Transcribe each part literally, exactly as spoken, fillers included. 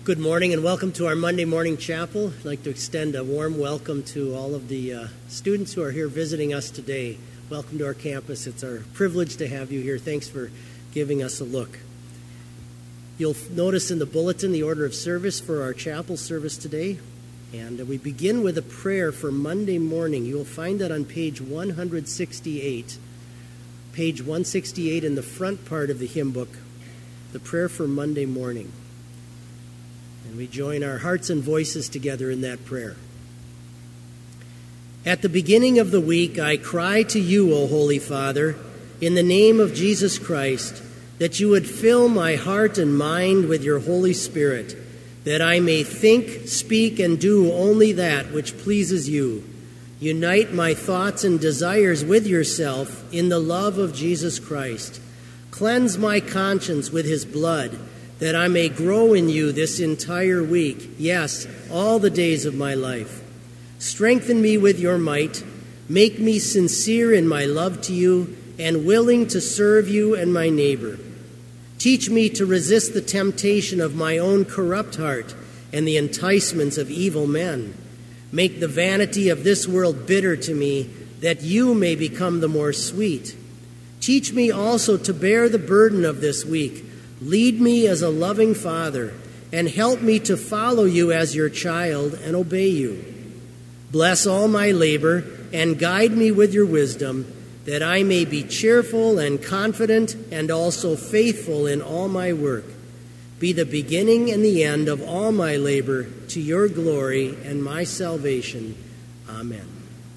Good morning and welcome to our Monday morning chapel. I'd like to extend a warm welcome to all of the uh, students who are here visiting us today. Welcome to our campus. It's our privilege to have you here. Thanks for giving us a look. You'll notice in the bulletin the order of service for our chapel service today. And we begin with a prayer for Monday morning. You will find that on page one sixty-eight. Page one sixty-eight in the front part of the hymn book, the prayer for Monday morning. And we join our hearts and voices together in that prayer. At the beginning of the week, I cry to you, O Holy Father, in the name of Jesus Christ, that you would fill my heart and mind with your Holy Spirit, that I may think, speak, and do only that which pleases you. Unite my thoughts and desires with yourself in the love of Jesus Christ. Cleanse my conscience with his blood, that I may grow in you this entire week, yes, all the days of my life. Strengthen me with your might, make me sincere in my love to you, and willing to serve you and my neighbor. Teach me to resist the temptation of my own corrupt heart and the enticements of evil men. Make the vanity of this world bitter to me, that you may become the more sweet. Teach me also to bear the burden of this week. Lead me as a loving father, and help me to follow you as your child and obey you. Bless all my labor, and guide me with your wisdom, that I may be cheerful and confident and also faithful in all my work. Be the beginning and the end of all my labor, to your glory and my salvation. Amen.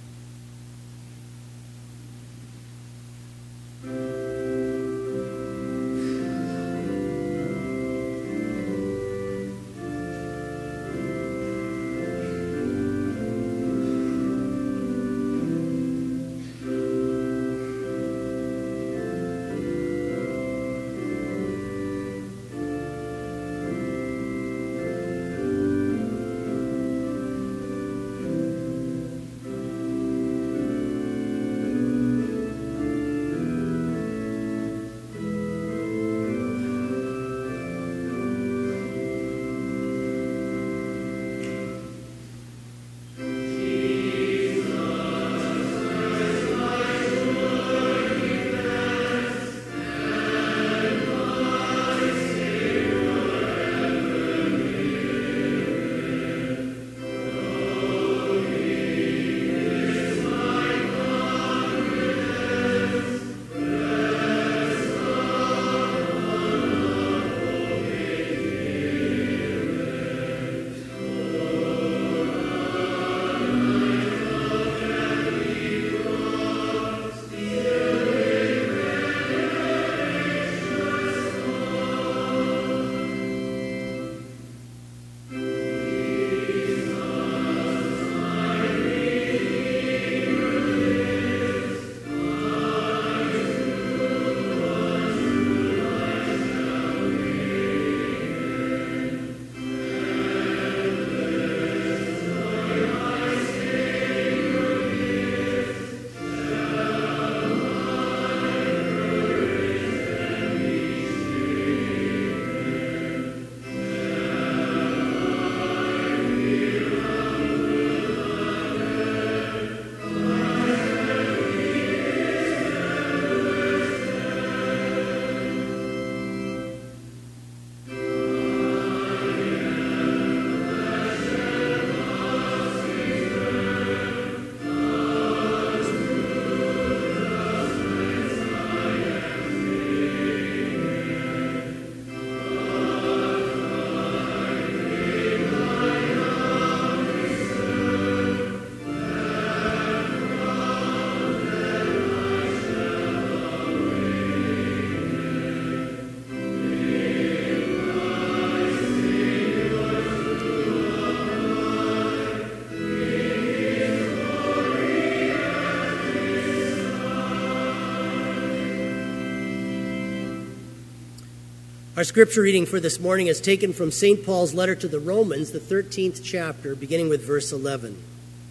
Our scripture reading for this morning is taken from Saint Paul's letter to the Romans, the thirteenth chapter, beginning with verse eleven.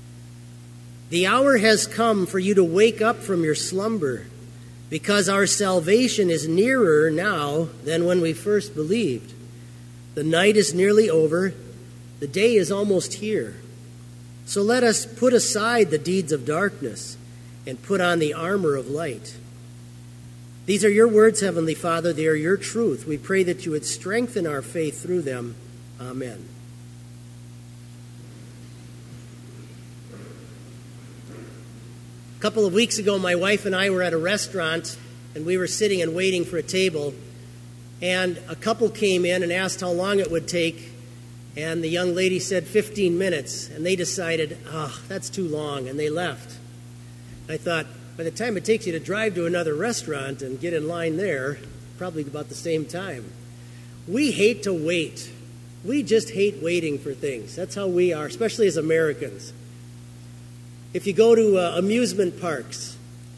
The hour has come for you to wake up from your slumber, because our salvation is nearer now than when we first believed. The night is nearly over. The day is almost here. So let us put aside the deeds of darkness and put on the armor of light. These are your words, Heavenly Father. They are your truth. We pray that you would strengthen our faith through them. Amen. A couple of weeks ago, my wife and I were at a restaurant, and we were sitting and waiting for a table. And a couple came in and asked how long it would take. And the young lady said fifteen minutes. And they decided, oh, that's too long. And they left. I thought, by the time it takes you to drive to another restaurant and get in line there, probably about the same time. We hate to wait. We just hate waiting for things. That's how we are, especially as Americans. If you go to uh, amusement parks,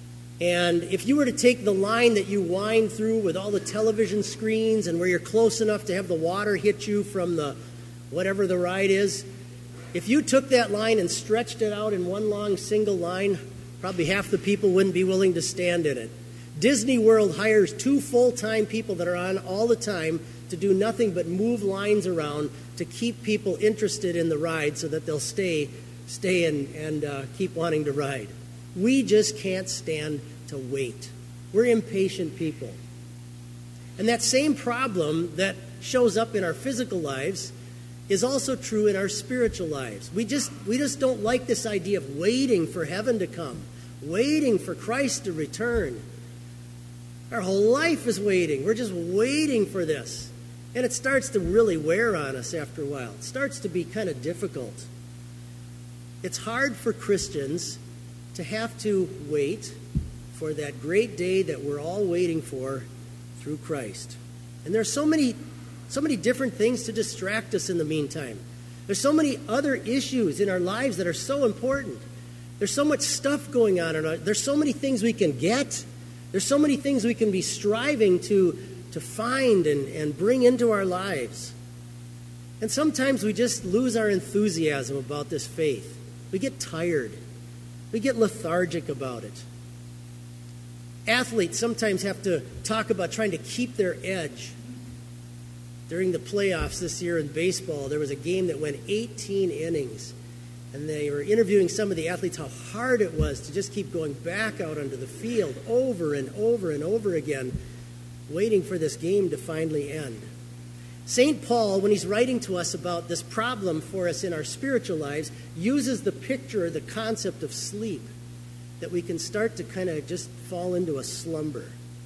and if you were to take the line that you wind through with all the television screens and where you're close enough to have the water hit you from the whatever the ride is, if you took that line and stretched it out in one long single line, probably half the people wouldn't be willing to stand in it. Disney World hires two full-time people that are on all the time to do nothing but move lines around to keep people interested in the ride so that they'll stay, stay and, and uh, keep wanting to ride. We just can't stand to wait. We're impatient people. And that same problem that shows up in our physical lives is also true in our spiritual lives. We just we just don't like this idea of waiting for heaven to come, waiting for Christ to return. Our whole life is waiting. We're just waiting for this. And it starts to really wear on us after a while. It starts to be kind of difficult. It's hard for Christians to have to wait for that great day that we're all waiting for through Christ. And there's so many So many different things to distract us in the meantime. There's so many other issues in our lives that are so important. There's so much stuff going on. In our, there's so many things we can get. There's so many things we can be striving to, to find and, and bring into our lives. And sometimes we just lose our enthusiasm about this faith. We get tired. We get lethargic about it. Athletes sometimes have to talk about trying to keep their edge. During the playoffs this year in baseball, there was a game that went eighteen innings. And they were interviewing some of the athletes how hard it was to just keep going back out onto the field over and over and over again, waiting for this game to finally end. Saint Paul, when he's writing to us about this problem for us in our spiritual lives, uses the picture, the concept of sleep, that we can start to kind of just fall into a slumber.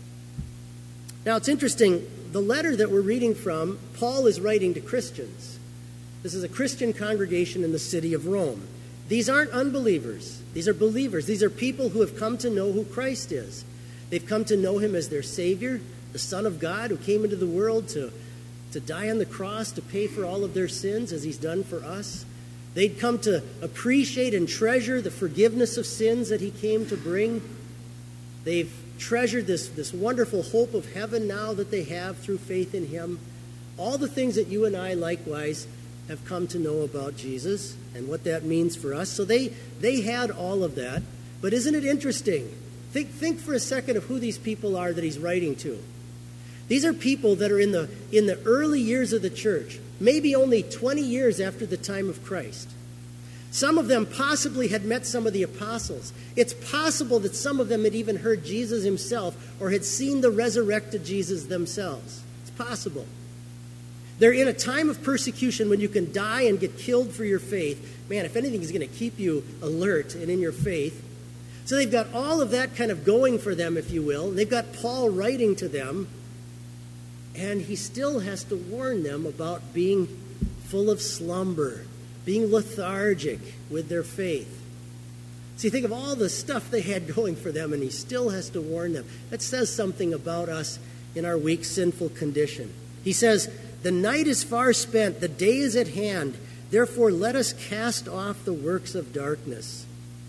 Now, it's interesting. The letter that we're reading from, Paul is writing to Christians. This is a Christian congregation in the city of Rome. These aren't unbelievers. These are believers. These are people who have come to know who Christ is. They've come to know him as their Savior, the Son of God who came into the world to, to die on the cross to pay for all of their sins as he's done for us. They'd come to appreciate and treasure the forgiveness of sins that he came to bring. They've treasured this, this wonderful hope of heaven now that they have through faith in him. All the things that you and I likewise have come to know about Jesus and what that means for us. So they, they had all of that. But isn't it interesting? Think, think for a second of who these people are that he's writing to. These are people that are in the, in the early years of the church, maybe only twenty years after the time of Christ. Some of them possibly had met some of the apostles. It's possible that some of them had even heard Jesus himself or had seen the resurrected Jesus themselves. It's possible. They're in a time of persecution when you can die and get killed for your faith. Man, if anything is going to keep you alert and in your faith. So they've got all of that kind of going for them, if you will. They've got Paul writing to them. And he still has to warn them about being full of slumber, being lethargic with their faith. See, think of all the stuff they had going for them, and he still has to warn them. That says something about us in our weak, sinful condition. He says, the night is far spent, the day is at hand. Therefore, let us cast off the works of darkness.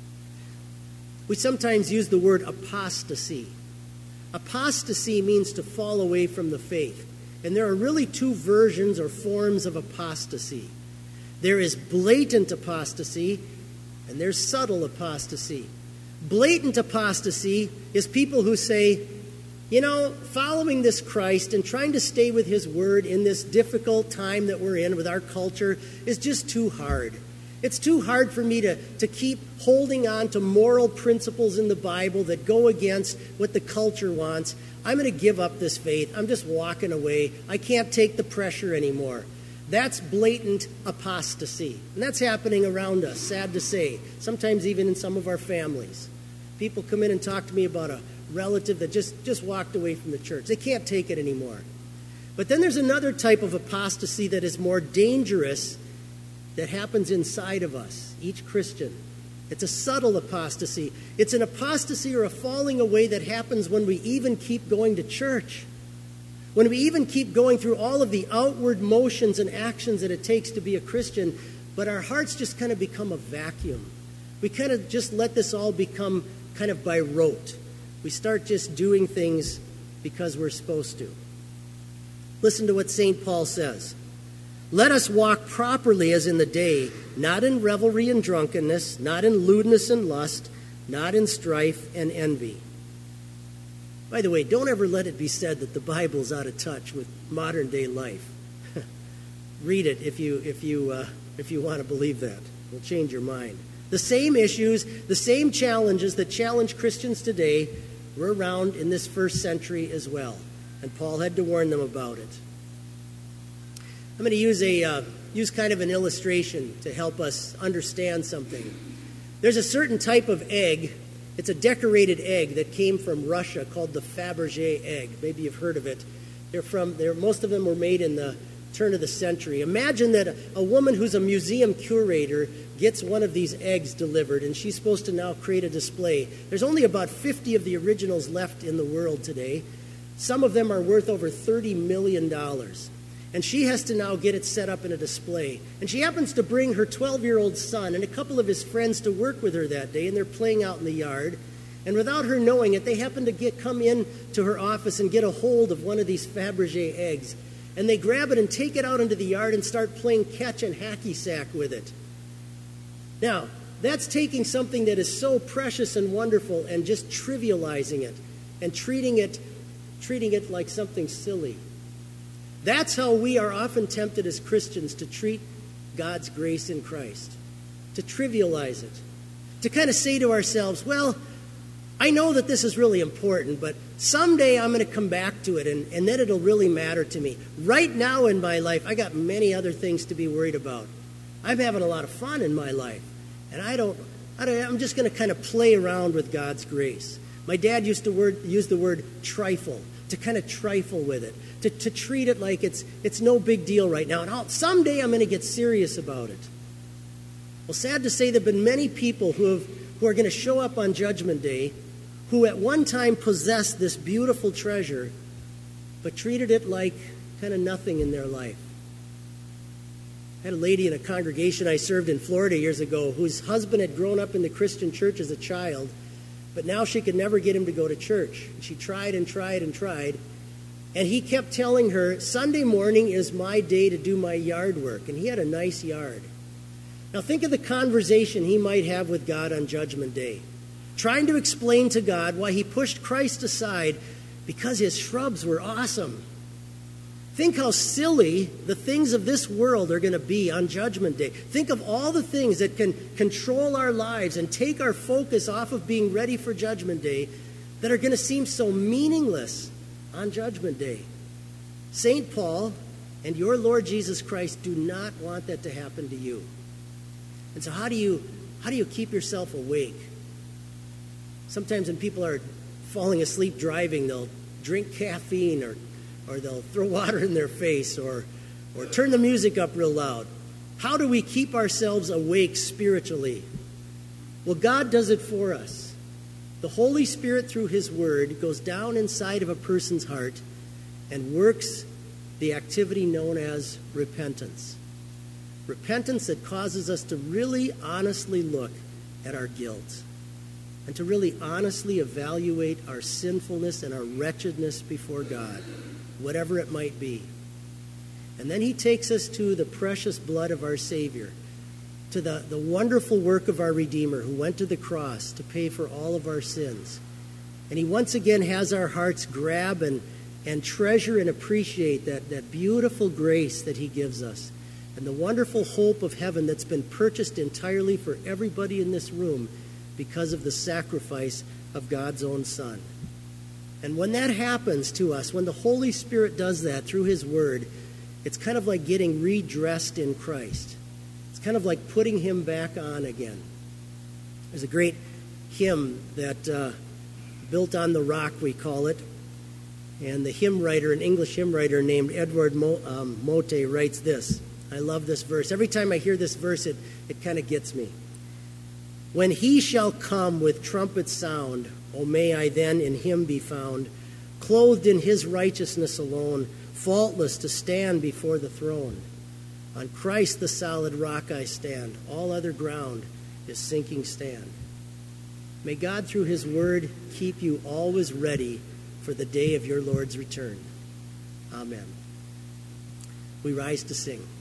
We sometimes use the word apostasy. Apostasy means to fall away from the faith. And there are really two versions or forms of apostasy. There is blatant apostasy, and there's subtle apostasy. Blatant apostasy is people who say, You know, following this Christ and trying to stay with his word in this difficult time that we're in with our culture is just too hard. It's too hard for me to, to keep holding on to moral principles in the Bible that go against what the culture wants. I'm going to give up this faith. I'm just walking away. I can't take the pressure anymore. That's blatant apostasy. And that's happening around us, sad to say, sometimes even in some of our families. People come in and talk to me about a relative that just, just walked away from the church. They can't take it anymore. But then there's another type of apostasy that is more dangerous that happens inside of us, each Christian. It's a subtle apostasy. It's an apostasy or a falling away that happens when we even keep going to church. When we even keep going through all of the outward motions and actions that it takes to be a Christian, but our hearts just kind of become a vacuum. We kind of just let this all become kind of by rote. We start just doing things because we're supposed to. Listen to what Saint Paul says. Let us walk properly as in the day, not in revelry and drunkenness, not in lewdness and lust, not in strife and envy. By the way, don't ever let it be said that the Bible's out of touch with modern day life. Read it if you if you uh, if you want to believe that. It'll change your mind. The same issues, the same challenges that challenge Christians today were around in this first century as well, and Paul had to warn them about it. I'm going to use a uh, use kind of an illustration to help us understand something. There's a certain type of egg. It's a decorated egg that came from Russia called the Fabergé egg. Maybe you've heard of it. They're from. They're, most of them were made in the turn of the century. Imagine that a, a woman who's a museum curator gets one of these eggs delivered, and she's supposed to now create a display. There's only about fifty of the originals left in the world today. Some of them are worth over thirty million dollars. And she has to now get it set up in a display. And she happens to bring her twelve-year-old son and a couple of his friends to work with her that day, and they're playing out in the yard. And without her knowing it, they happen to get come in to her office and get a hold of one of these Fabergé eggs. And they grab it and take it out into the yard and start playing catch and hacky sack with it. Now, that's taking something that is so precious and wonderful and just trivializing it and treating it, treating it like something silly. That's how we are often tempted as Christians to treat God's grace in Christ, to trivialize it, to kind of say to ourselves, well, I know that this is really important, but someday I'm going to come back to it, and, and then it'll really matter to me. Right now in my life, I got many other things to be worried about. I'm having a lot of fun in my life, and I don't, I don't I'm just going to kind of play around with God's grace. My dad used to word, use the word trifle, to kind of trifle with it, to, to treat it like it's it's no big deal right now. And I'll, someday I'm going to get serious about it. Well, sad to say, there have been many people who have who are going to show up on Judgment Day who at one time possessed this beautiful treasure, but treated it like kind of nothing in their life. I had a lady in a congregation I served in Florida years ago whose husband had grown up in the Christian church as a child, but now she could never get him to go to church. She tried and tried and tried. And he kept telling her, Sunday morning is my day to do my yard work. And he had a nice yard. Now think of the conversation he might have with God on Judgment Day, trying to explain to God why he pushed Christ aside because his shrubs were awesome. Think how silly the things of this world are going to be on Judgment Day. Think of all the things that can control our lives and take our focus off of being ready for Judgment Day that are going to seem so meaningless on Judgment Day. Saint Paul and your Lord Jesus Christ do not want that to happen to you. And so how do you how do you keep yourself awake? Sometimes when people are falling asleep driving, they'll drink caffeine or or they'll throw water in their face or or turn the music up real loud. How do we keep ourselves awake spiritually? Well, God does it for us. The Holy Spirit, through his word, goes down inside of a person's heart and works the activity known as repentance. Repentance that causes us to really honestly look at our guilt and to really honestly evaluate our sinfulness and our wretchedness before God, whatever it might be. And then he takes us to the precious blood of our Savior, to the, the wonderful work of our Redeemer who went to the cross to pay for all of our sins. And he once again has our hearts grab and, and treasure and appreciate that, that beautiful grace that he gives us and the wonderful hope of heaven that's been purchased entirely for everybody in this room because of the sacrifice of God's own Son. And when that happens to us, when the Holy Spirit does that through his word, it's kind of like getting redressed in Christ. It's kind of like putting him back on again. There's a great hymn that uh, Built on the Rock, we call it. And the hymn writer, an English hymn writer named Edward Mo, um, Mote, writes this. I love this verse. Every time I hear this verse, it, it kind of gets me. When he shall come with trumpet sound, O may I then in him be found, clothed in his righteousness alone, faultless to stand before the throne. On Christ the solid rock I stand, all other ground is sinking sand. May God through his word keep you always ready for the day of your Lord's return. Amen. We rise to sing.